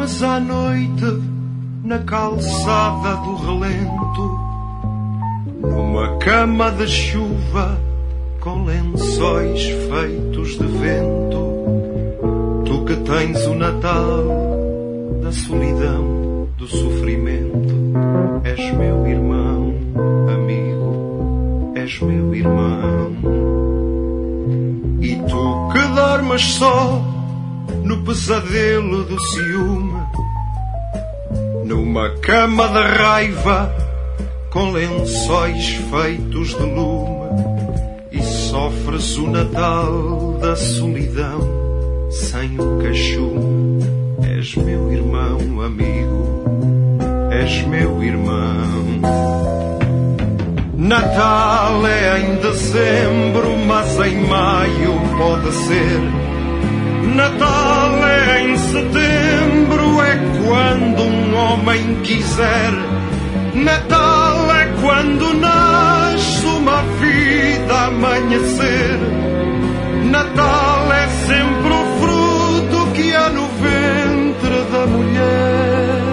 Dormes à noite na calçada do relento, numa cama de chuva com lençóis feitos de vento. Tu que tens o Natal da solidão, do sofrimento, és meu irmão, amigo, és meu irmão. E tu que dormes só no pesadelo do ciúme, numa cama de raiva com lençóis feitos de lume, e sofres o Natal da solidão sem o cachume. És meu irmão, amigo, és meu irmão. Natal é em dezembro, mas em maio pode ser. Natal é em setembro, é quando um homem quiser. Natal é quando nasce uma vida a amanhecer. Natal é sempre o fruto que há no ventre da mulher.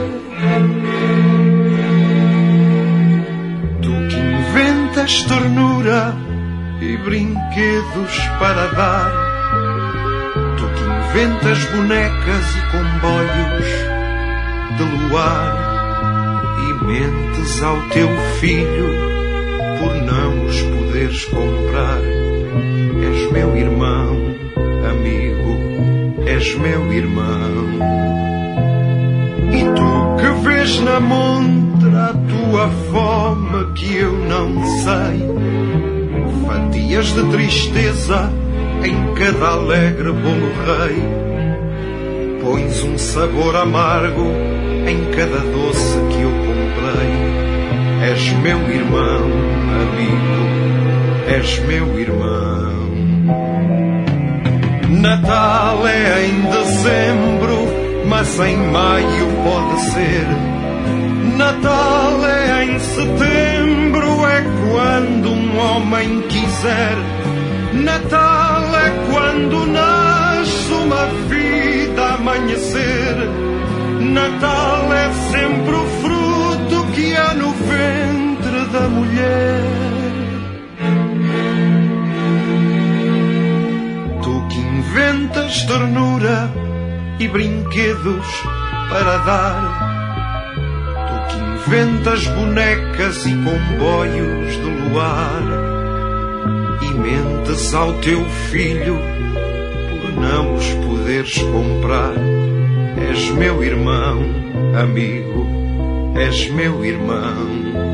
Tu que inventas ternura e brinquedos para dar, tu que inventas bonecas e comboios de luar, e mentes ao teu filho por não os poderes comprar. És meu irmão, amigo, és meu irmão. E tu que vês na montra a tua fome que eu não sei, fatias de tristeza em cada alegre bolo rei, pões um sabor amargo em cada doce que eu comprei. És meu irmão, amigo, és meu irmão. Natal é em dezembro, mas em maio pode ser. Natal é em setembro, é quando um homem quiser. Natal é quando nasce uma vida a amanhecer. Natal é sempre o fruto que há no ventre da mulher. Tu que inventas ternura e brinquedos para dar, tu que inventas bonecas e comboios de luar, e mentes ao teu filho por não os poderes comprar. És meu irmão, amigo, és meu irmão.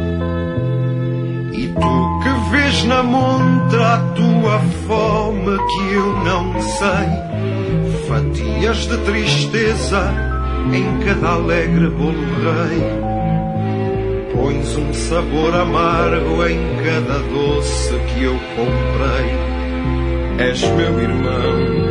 E tu que vês na montra a tua fome que eu não sei, fatias de tristeza em cada alegre bolo rei, pões um sabor amargo em cada doce que eu comprei. És meu irmão,